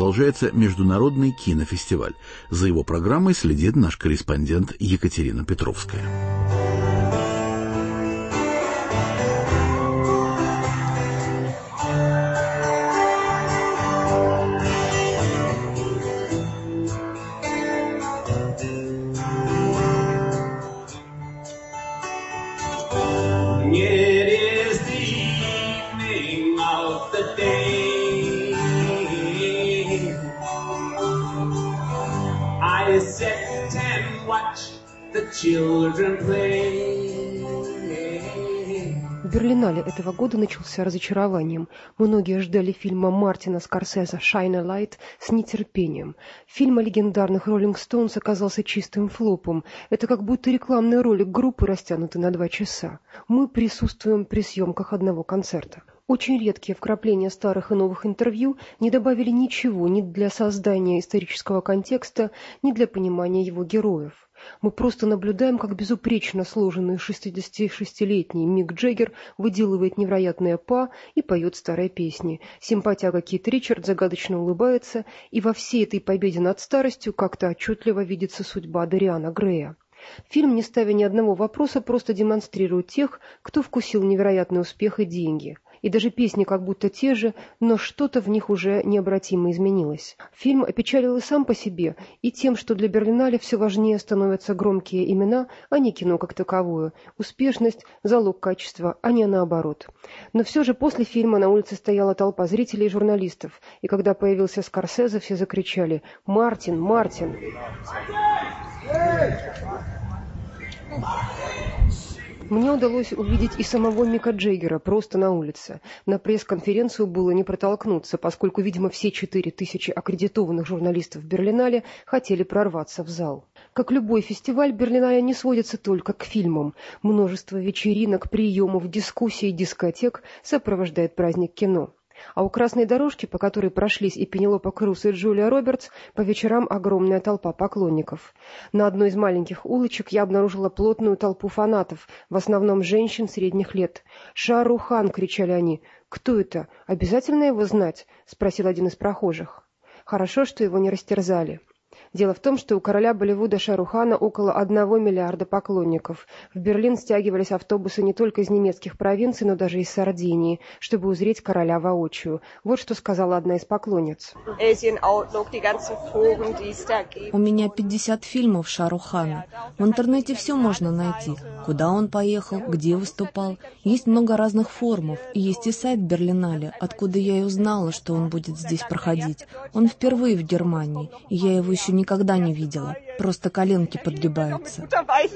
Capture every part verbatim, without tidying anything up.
продолжается Международный кинофестиваль. За его программой следит наш корреспондент Екатерина Петровская. Берлинале этого года начался разочарованием. Многие ждали фильма Мартина Скорсезе «Shine a Light» с нетерпением. Фильм о легендарных Rolling Stones оказался чистым флопом. Это как будто рекламный ролик группы, растянутый на два часа. Мы присутствуем при съемках одного концерта. Очень редкие вкрапления старых и новых интервью не добавили ничего ни для создания исторического контекста, ни для понимания его героев. Мы просто наблюдаем, как безупречно сложенный шестидесятишестилетний Мик Джаггер выделывает невероятное па и поет старые песни. Симпатяга Кит Ричард загадочно улыбается, и во всей этой победе над старостью как-то отчетливо видится судьба Дориана Грея. Фильм, не ставя ни одного вопроса, просто демонстрирует тех, кто вкусил невероятный успех и деньги. И даже песни как будто те же, но что-то в них уже необратимо изменилось. Фильм опечалил и сам по себе, и тем, что для Берлинале все важнее становятся громкие имена, а не кино как таковое. Успешность – залог качества, а не наоборот. Но все же после фильма на улице стояла толпа зрителей и журналистов, и когда появился Скорсезе, все закричали «Мартин! Мартин!». Мне удалось увидеть и самого Мика Джаггера просто на улице. На пресс-конференцию было не протолкнуться, поскольку, видимо, все четыре тысячи аккредитованных журналистов в Берлинале хотели прорваться в зал. Как любой фестиваль, Берлинале не сводится только к фильмам. Множество вечеринок, приемов, дискуссий, дискотек сопровождает праздник кино. А у красной дорожки, по которой прошлись и Пенелопа Круз, и Джулия Робертс, по вечерам огромная толпа поклонников. На одной из маленьких улочек я обнаружила плотную толпу фанатов, в основном женщин средних лет. «Шah Rukh Khan!» — кричали они. «Кто это? Обязательно его знать?» — спросил один из прохожих. Хорошо, что его не растерзали. Дело в том, что у короля Болливуда Шah Rukh Khan около одного миллиарда поклонников. В Берлин стягивались автобусы не только из немецких провинций, но даже из Сардинии, чтобы узреть короля воочию. Вот что сказала одна из поклонниц. У меня пятьдесят фильмов Шah Rukh Khan. В интернете все можно найти. Куда он поехал, где выступал. Есть много разных форумов. И есть и сайт Берлинале, откуда я и узнала, что он будет здесь проходить. Он впервые в Германии, и я его еще никогда не видела. Просто коленки подгибаются.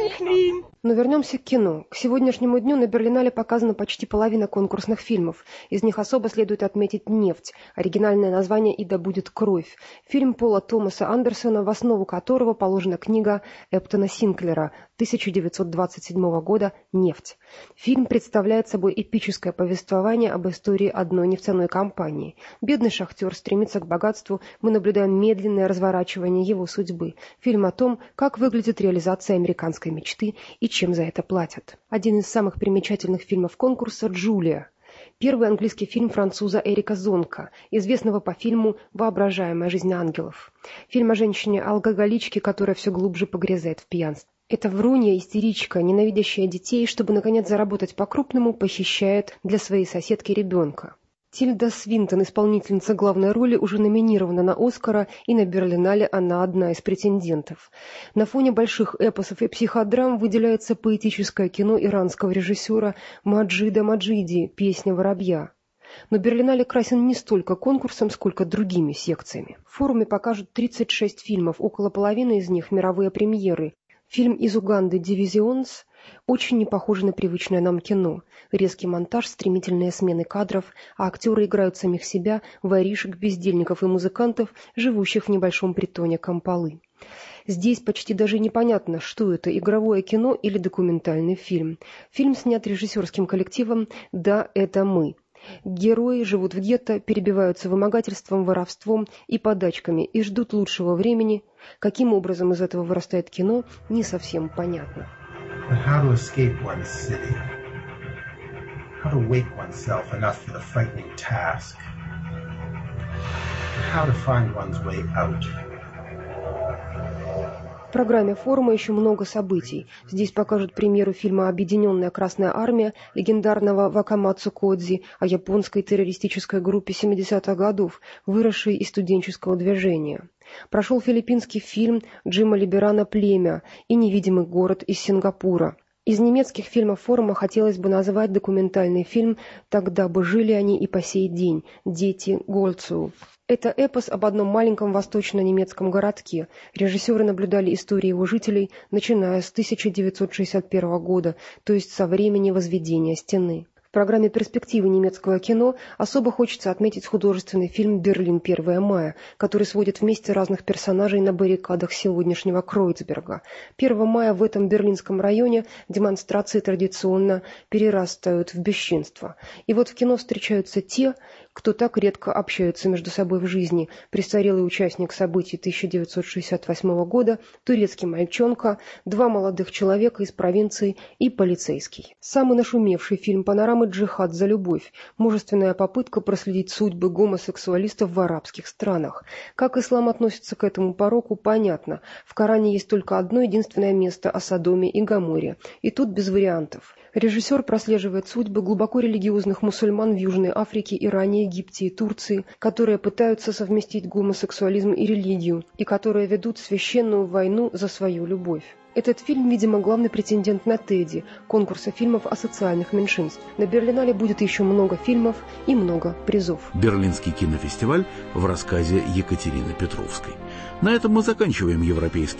Но вернемся к кино. К сегодняшнему дню на Берлинале показана почти половина конкурсных фильмов. Из них особо следует отметить «Нефть». Оригинальное название «И да будет кровь». Фильм Пола Томаса Андерсона, в основу которого положена книга Эптона Синклера тысяча девятьсот двадцать седьмого года «Нефть». Фильм представляет собой эпическое повествование об истории одной нефтяной компании. Бедный шахтер стремится к богатству, мы наблюдаем медленное разворачивание его судьбы. Фильм о том, как выглядит реализация американской мечты и чем за это платят. Один из самых примечательных фильмов конкурса «Джулия». Первый английский фильм француза Эрика Зонка, известного по фильму «Воображаемая жизнь ангелов». Фильм о женщине-алкоголичке, которая все глубже погрязает в пьянстве. Эта врунья, истеричка, ненавидящая детей, чтобы, наконец, заработать по-крупному, похищает для своей соседки ребенка. Тильда Свинтон, исполнительница главной роли, уже номинирована на «Оскара», и на Берлинале она одна из претендентов. На фоне больших эпосов и психодрам выделяется поэтическое кино иранского режиссера Маджида Маджиди «Песня воробья». Но Берлинале красен не столько конкурсом, сколько другими секциями. В форуме покажут тридцать шесть фильмов, около половины из них мировые премьеры. Фильм из Уганды «Дивизионс» очень не похож на привычное нам кино. Резкий монтаж, стремительные смены кадров, а актеры играют самих себя, воришек, бездельников и музыкантов, живущих в небольшом притоне Кампалы. Здесь почти даже непонятно, что это, игровое кино или документальный фильм. Фильм снят режиссерским коллективом «Да, это мы». Герои живут в гетто, перебиваются вымогательством, воровством и подачками и ждут лучшего времени. Каким образом из этого вырастает кино, не совсем понятно. But how to escape one's city? How to wake oneself enough for the frightening task? how to find one's way out. В программе форума еще много событий. Здесь покажут премьеру фильма «Объединенная Красная Армия» легендарного Вакамацу Кодзи о японской террористической группе семидесятых годов, выросшей из студенческого движения. Прошел филиппинский фильм Джима Либерана «Племя» и «Невидимый город» из Сингапура. Из немецких фильмов форума хотелось бы назвать документальный фильм «Тогда бы жили они и по сей день. Дети Гольцу». Это эпос об одном маленьком восточно-немецком городке. Режиссеры наблюдали истории его жителей, начиная с тысяча девятьсот шестьдесят первого года, то есть со времени возведения стены. В программе «Перспективы немецкого кино» особо хочется отметить художественный фильм «Берлин. первое мая», который сводит вместе разных персонажей на баррикадах сегодняшнего Кройцберга. первого мая в этом берлинском районе демонстрации традиционно перерастают в бесчинство. И вот в кино встречаются те, кто так редко общаются между собой в жизни. Престарелый участник событий тысяча девятьсот шестьдесят восьмого года, турецкий мальчонка, два молодых человека из провинции и полицейский. Самый нашумевший фильм панорамы «Джихад за любовь», мужественная попытка проследить судьбы гомосексуалистов в арабских странах. Как ислам относится к этому пороку, понятно. В Коране есть только одно единственное место о Содоме и Гоморе. И тут без вариантов. Режиссер прослеживает судьбы глубоко религиозных мусульман в Южной Африке, Иране, Египте и Турции, которые пытаются совместить гомосексуализм и религию, и которые ведут священную войну за свою любовь. Этот фильм, видимо, главный претендент на Тедди, конкурса фильмов о социальных меньшинствах. На Берлинале будет еще много фильмов и много призов. Берлинский кинофестиваль в рассказе Екатерины Петровской. На этом мы заканчиваем европейский